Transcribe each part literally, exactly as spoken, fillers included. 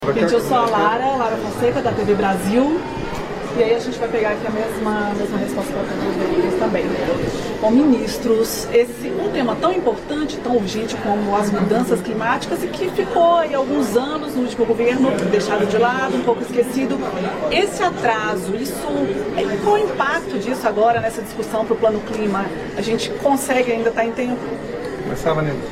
Gente, eu sou a Lara, Lara Fonseca, da T V Brasil. E aí a gente vai pegar aqui a mesma, a mesma resposta para todos vocês também. Bom, ministros, esse um tema tão importante, tão urgente como as mudanças climáticas e que ficou aí alguns anos no último governo deixado de lado, um pouco esquecido. Esse atraso, isso, qual o impacto disso agora nessa discussão para o plano clima? A gente consegue ainda estar em tempo? Começava, Nilda.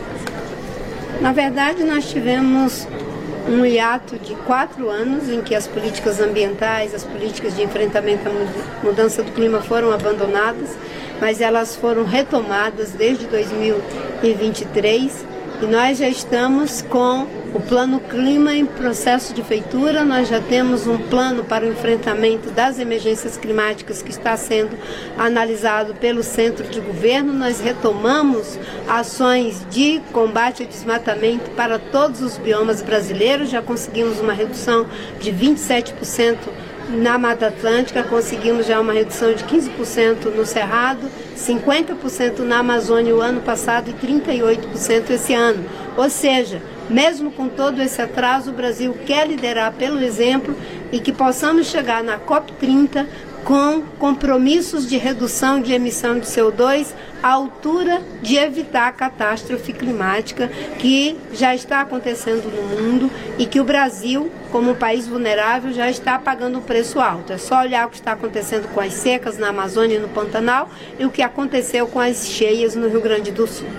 Na verdade, nós tivemos um hiato de quatro anos em que as políticas ambientais, as políticas de enfrentamento à mudança do clima foram abandonadas, mas elas foram retomadas desde dois mil e vinte e três e nós já estamos com o Plano Clima em processo de feitura. Nós já temos um plano para o enfrentamento das emergências climáticas que está sendo analisado pelo Centro de Governo. Nós retomamos ações de combate ao desmatamento para todos os biomas brasileiros. Já conseguimos uma redução de vinte e sete por cento na Mata Atlântica, conseguimos já uma redução de quinze por cento no Cerrado, cinquenta por cento na Amazônia o ano passado e trinta e oito por cento esse ano. Ou seja, mesmo com todo esse atraso, o Brasil quer liderar pelo exemplo e que possamos chegar na COP trinta com compromissos de redução de emissão de C O dois à altura de evitar a catástrofe climática que já está acontecendo no mundo e que o Brasil, como um país vulnerável, já está pagando um preço alto. É só olhar o que está acontecendo com as secas na Amazônia e no Pantanal e o que aconteceu com as cheias no Rio Grande do Sul.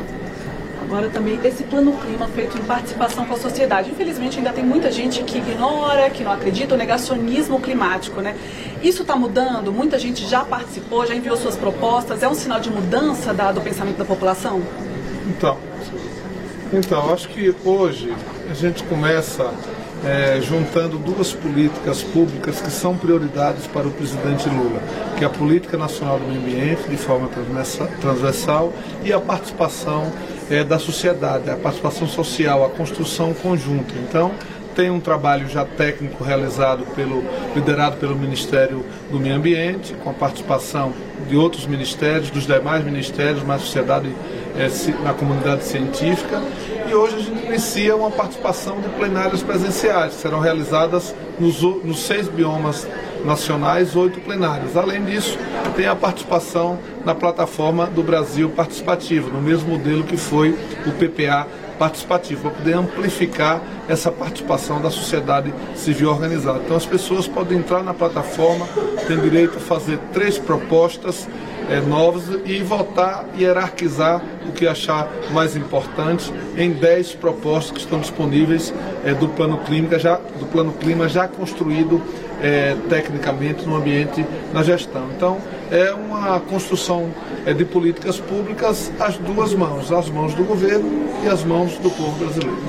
Agora também esse plano clima feito em participação com a sociedade. Infelizmente ainda tem muita gente que ignora, que não acredita, o negacionismo climático, né? Isso está mudando? Muita gente já participou, já enviou suas propostas. É um sinal de mudança da, do pensamento da população? Então, então, acho que hoje a gente começa é, juntando duas políticas públicas que são prioridades para o presidente Lula, que é a Política Nacional do Meio Ambiente, de forma transversal, e a participação É, da sociedade, a participação social, a construção conjunta. Então, tem um trabalho já técnico realizado, pelo, liderado pelo Ministério do Meio Ambiente, com a participação de outros ministérios, dos demais ministérios, mais sociedade, é, na comunidade científica. E hoje a gente inicia uma participação de plenárias presenciais, que serão realizadas nos, nos seis biomas nacionais, oito plenárias. Além disso, tem a participação na plataforma do Brasil Participativo, no mesmo modelo que foi o P P A participativo, para poder amplificar essa participação da sociedade civil organizada. Então as pessoas podem entrar na plataforma, têm direito a fazer três propostas é, novas e votar e hierarquizar o que achar mais importante em dez propostas que estão disponíveis é, do plano clima já, do plano clima já construído é, tecnicamente no ambiente na gestão. Então é uma construção é, de políticas públicas às duas mãos, as mãos do governo e as mãos do povo brasileiro.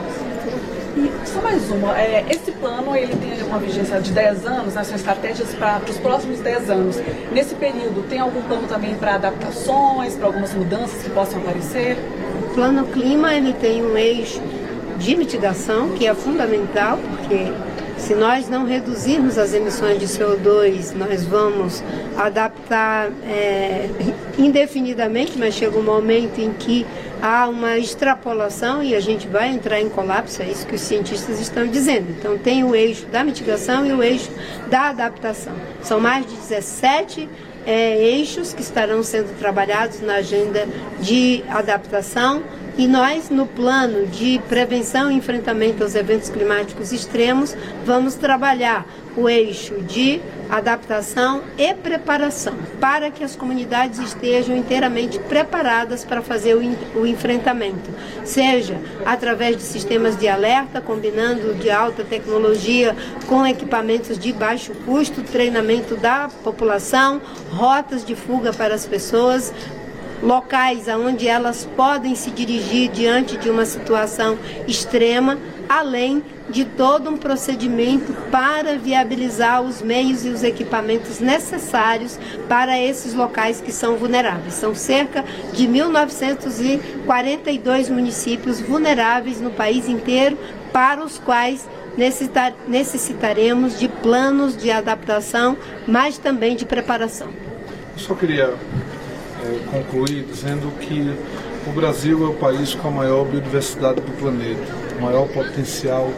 E só mais uma, é, esse plano ele tem uma vigência de dez anos, né, são estratégias para os próximos dez anos. Nesse período, tem algum plano também para adaptações, para algumas mudanças que possam aparecer? O plano clima ele tem um eixo de mitigação que é fundamental, porque se nós não reduzirmos as emissões de C O dois, nós vamos adaptar é, indefinidamente, mas chega um momento em que há uma extrapolação e a gente vai entrar em colapso, é isso que os cientistas estão dizendo. Então tem o eixo da mitigação e o eixo da adaptação. São mais de dezessete é, eixos que estarão sendo trabalhados na agenda de adaptação. E nós, no plano de prevenção e enfrentamento aos eventos climáticos extremos, vamos trabalhar o eixo de adaptação e preparação, para que as comunidades estejam inteiramente preparadas para fazer o, o enfrentamento, seja através de sistemas de alerta, combinando de alta tecnologia com equipamentos de baixo custo, treinamento da população, rotas de fuga para as pessoas, locais aonde elas podem se dirigir diante de uma situação extrema, além de todo um procedimento para viabilizar os meios e os equipamentos necessários para esses locais que são vulneráveis. São cerca de mil novecentos e quarenta e dois municípios vulneráveis no país inteiro, para os quais necessitaremos de planos de adaptação, mas também de preparação. Eu só queria É, concluir dizendo que o Brasil é o país com a maior biodiversidade do planeta, o maior potencial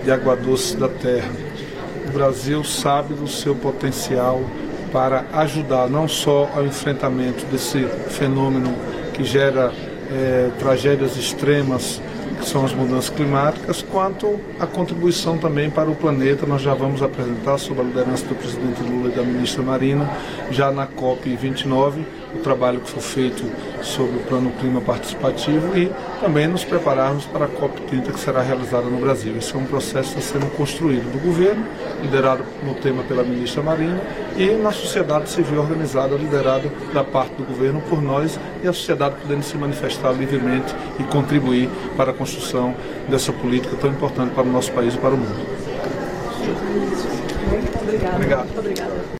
de água doce da terra. O Brasil sabe do seu potencial para ajudar não só ao enfrentamento desse fenômeno que gera é, tragédias extremas, que são as mudanças climáticas, quanto a contribuição também para o planeta. Nós já vamos apresentar, sob a liderança do presidente Lula e da ministra Marina, já na COP vinte e nove, o trabalho que foi feito sobre o Plano Clima Participativo e também nos prepararmos para a COP trinta, que será realizada no Brasil. Esse é um processo que está sendo construído do governo, liderado no tema pela ministra Marina, e na sociedade civil organizada, liderada da parte do governo por nós, e a sociedade podendo se manifestar livremente e contribuir para a construção dessa política tão importante para o nosso país e para o mundo. Muito obrigada. Obrigado. Muito obrigada.